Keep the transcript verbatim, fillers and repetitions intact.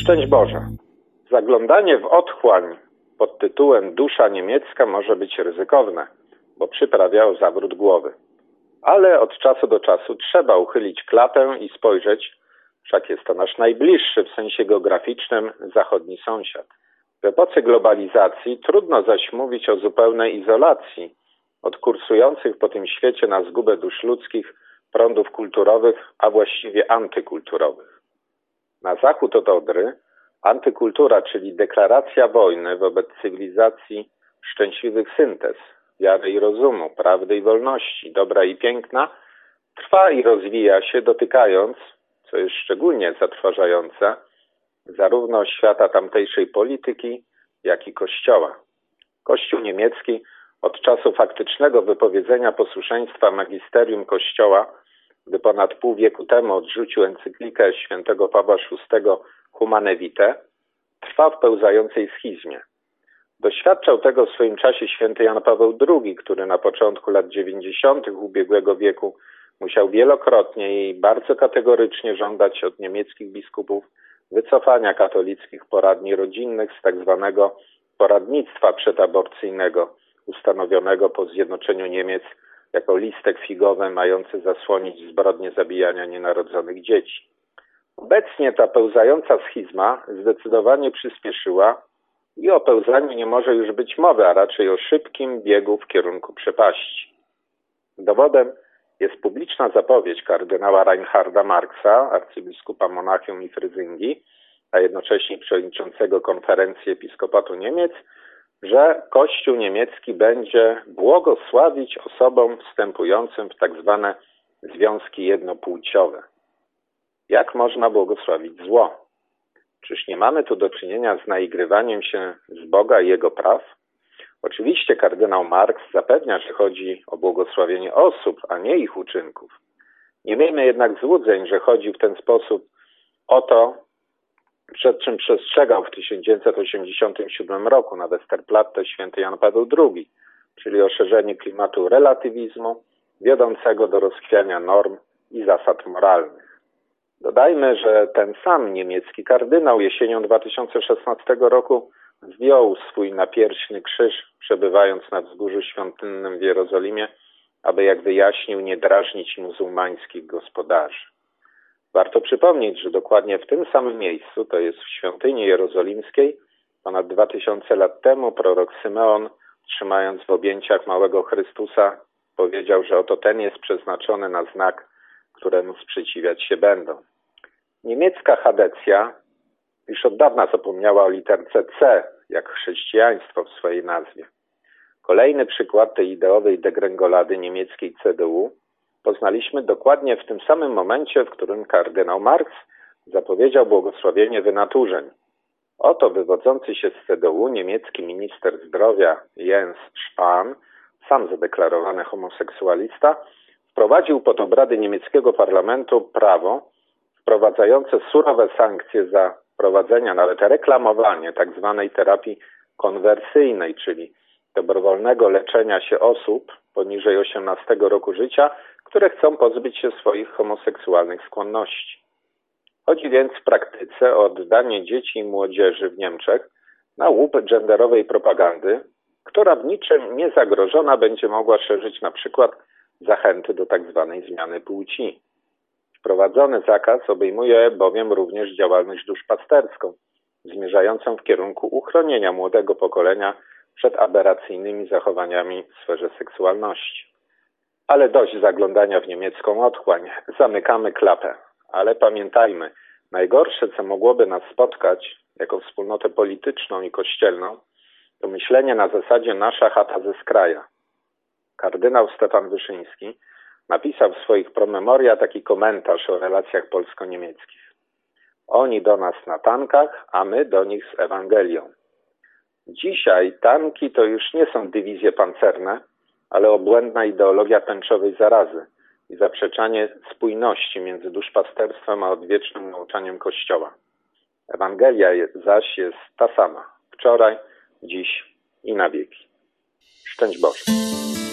Szczęść Boże. Zaglądanie w otchłań pod tytułem Dusza niemiecka może być ryzykowne, bo przyprawiało zawrót głowy. Ale od czasu do czasu trzeba uchylić klapę i spojrzeć, wszak jest to nasz najbliższy w sensie geograficznym zachodni sąsiad. W epoce globalizacji trudno zaś mówić o zupełnej izolacji od kursujących po tym świecie na zgubę dusz ludzkich prądów kulturowych, a właściwie antykulturowych. Na zachód od Odry antykultura, czyli deklaracja wojny wobec cywilizacji szczęśliwych syntez, wiary i rozumu, prawdy i wolności, dobra i piękna, trwa i rozwija się, dotykając, co jest szczególnie zatrważające, zarówno świata tamtejszej polityki, jak i Kościoła. Kościół niemiecki od czasu faktycznego wypowiedzenia posłuszeństwa magisterium Kościoła, gdy ponad pół wieku temu odrzucił encyklikę świętego Pawła szóstego Humane Vitae, trwa w pełzającej schizmie. Doświadczał tego w swoim czasie święty Jan Paweł drugi, który na początku lat dziewięćdziesiątych ubiegłego wieku musiał wielokrotnie i bardzo kategorycznie żądać od niemieckich biskupów wycofania katolickich poradni rodzinnych z tak zwanego poradnictwa przedaborcyjnego, ustanowionego po zjednoczeniu Niemiec jako listek figowy mający zasłonić zbrodnię zabijania nienarodzonych dzieci. Obecnie ta pełzająca schizma zdecydowanie przyspieszyła i o pełzaniu nie może już być mowy, a raczej o szybkim biegu w kierunku przepaści. Dowodem jest publiczna zapowiedź kardynała Reinharda Marksa, arcybiskupa Monachium i Fryzyngi, a jednocześnie przewodniczącego Konferencji Episkopatu Niemiec, że Kościół niemiecki będzie błogosławić osobom wstępującym w tak zwane związki jednopłciowe. Jak można błogosławić zło? Czyż nie mamy tu do czynienia z naigrywaniem się z Boga i Jego praw? Oczywiście kardynał Marks zapewnia, że chodzi o błogosławienie osób, a nie ich uczynków. Nie miejmy jednak złudzeń, że chodzi w ten sposób o to, przed czym przestrzegał w tysiąc dziewięćset osiemdziesiątym siódmym roku na Westerplatte święty Jan Paweł drugi, czyli o szerzenie klimatu relatywizmu wiodącego do rozchwiania norm i zasad moralnych. Dodajmy, że ten sam niemiecki kardynał jesienią dwa tysiące szesnastego roku zdjął swój napierśny krzyż, przebywając na wzgórzu świątynnym w Jerozolimie, aby, jak wyjaśnił, nie drażnić muzułmańskich gospodarzy. Warto przypomnieć, że dokładnie w tym samym miejscu, to jest w świątyni jerozolimskiej, ponad dwa tysiące lat temu prorok Symeon, trzymając w objęciach małego Chrystusa, powiedział, że oto ten jest przeznaczony na znak, któremu sprzeciwiać się będą. Niemiecka chadecja już od dawna zapomniała o literce C, jak chrześcijaństwo w swojej nazwie. Kolejny przykład tej ideowej degrengolady niemieckiej C D U poznaliśmy dokładnie w tym samym momencie, w którym kardynał Marks zapowiedział błogosławienie wynaturzeń. Oto wywodzący się z C D U niemiecki minister zdrowia Jens Spahn, sam zadeklarowany homoseksualista, wprowadził pod obrady niemieckiego parlamentu prawo wprowadzające surowe sankcje za prowadzenie, nawet reklamowanie tzw. terapii konwersyjnej, czyli dobrowolnego leczenia się osób poniżej osiemnastego roku życia, które chcą pozbyć się swoich homoseksualnych skłonności. Chodzi więc w praktyce o oddanie dzieci i młodzieży w Niemczech na łup genderowej propagandy, która w niczym niezagrożona będzie mogła szerzyć na przykład zachęty do tzw. zmiany płci. Wprowadzony zakaz obejmuje bowiem również działalność duszpasterską, zmierzającą w kierunku uchronienia młodego pokolenia przed aberracyjnymi zachowaniami w sferze seksualności. Ale dość zaglądania w niemiecką otchłań. Zamykamy klapę. Ale pamiętajmy, najgorsze, co mogłoby nas spotkać jako wspólnotę polityczną i kościelną, to myślenie na zasadzie nasza chata ze skraja. Kardynał Stefan Wyszyński napisał w swoich promemoria taki komentarz o relacjach polsko-niemieckich. Oni do nas na tankach, a my do nich z Ewangelią. Dzisiaj tanki to już nie są dywizje pancerne, ale obłędna ideologia tęczowej zarazy i zaprzeczanie spójności między duszpasterstwem a odwiecznym nauczaniem Kościoła. Ewangelia zaś jest ta sama, wczoraj, dziś i na wieki. Szczęść Boże.